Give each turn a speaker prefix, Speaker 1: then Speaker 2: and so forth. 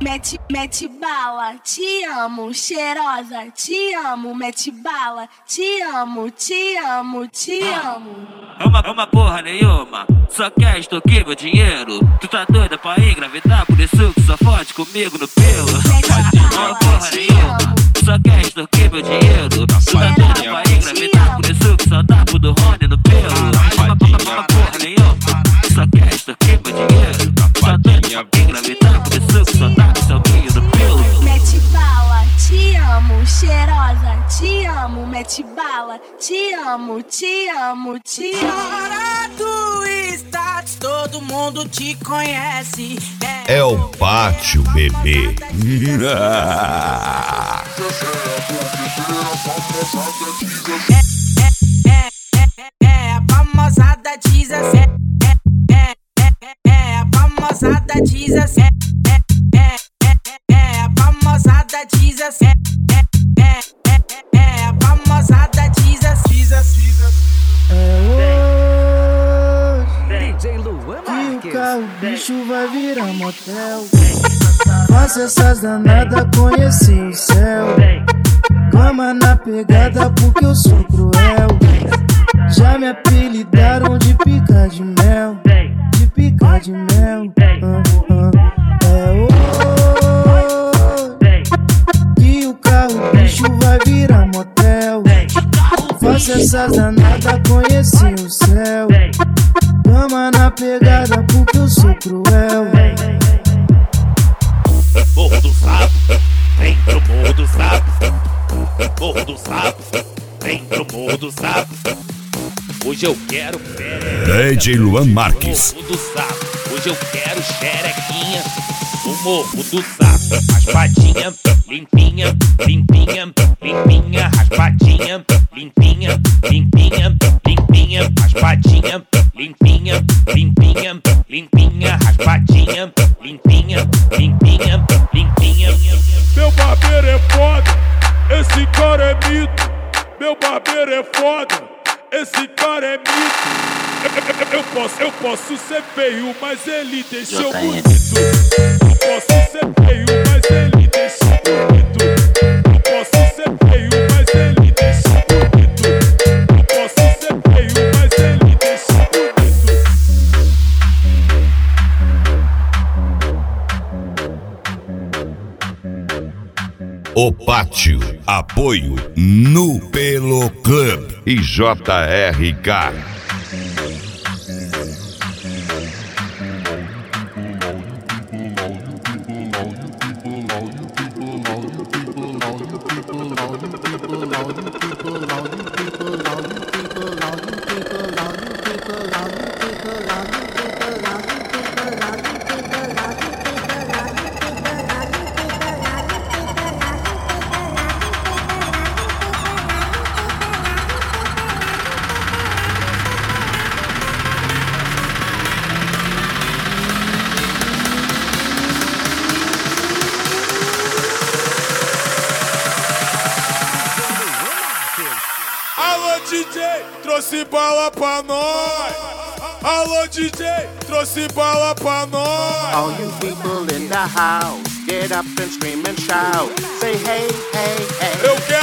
Speaker 1: Mete bala, te amo, cheirosa, te amo, mete bala, te amo, te amo, te amo.
Speaker 2: É uma porra nenhuma, só quer extorquir meu dinheiro. Tu tá doida pra engravidar, por isso que só fode comigo no pelo. É uma porra nenhuma, só quer extorquir meu dinheiro. Tu tá doida pra engravidar, por isso que só dá pro do Rony no pelo. É uma porra nenhuma, só quer extorquir meu dinheiro. Tu tá doida pra engravidar, por isso que só dá pro seu vinho no pelo.
Speaker 1: Mete bala, te amo, cheirosa, te amo, mete bala, te amo, te amo, te amo.
Speaker 3: Fora do status, todo mundo te conhece.
Speaker 4: É o Pátio, bebê.
Speaker 3: É a famosada diz assim. É a famosada diz assim. É a famosada diz assim. É a famosada diz assim.
Speaker 5: DJ Luan Marques.
Speaker 6: E o carro, bicho vai virar motel. Faça essas danadas conhecer o céu. Cama na pegada porque eu sou cruel. Já me apelidaram de pica de mel. De pica de mel. É hoje que o carro, bicho vai virar motel. Faça essas danadas conhecer o céu. Cama na pegada porque eu sou cruel.
Speaker 7: Morro do Sapo, vem pro Morro do Sapo. Morro do Sapo, vem pro Morro do Sapo. Hoje eu quero
Speaker 4: DJ Luan Marques.
Speaker 7: Morro do Sapo, hoje eu quero xerequinha. O Morro do Sapo, raspadinha, limpinha, limpinha, limpinha, raspadinha, limpinha, limpinha, limpinha, raspadinha, limpinha, limpinha, limpinha, raspadinha, limpinha, limpinha, limpinha.
Speaker 8: Meu barbeiro é foda, esse cara é mito. Meu barbeiro é foda, esse cara é mito. Eu posso ser feio, mas ele deixou bonito. Eu posso ser feio, mas ele deixou bonito. Eu posso ser feio, mas ele deixou bonito. Eu posso ser feio, mas ele deixou
Speaker 4: O Pátio, apoio no Pelo Club e JRK.
Speaker 8: Alô DJ, trouxe bala pra nós. Alô DJ, trouxe bala pra nós.
Speaker 9: All you people in the house, get up and scream and shout. Say hey, hey, hey.
Speaker 8: Eu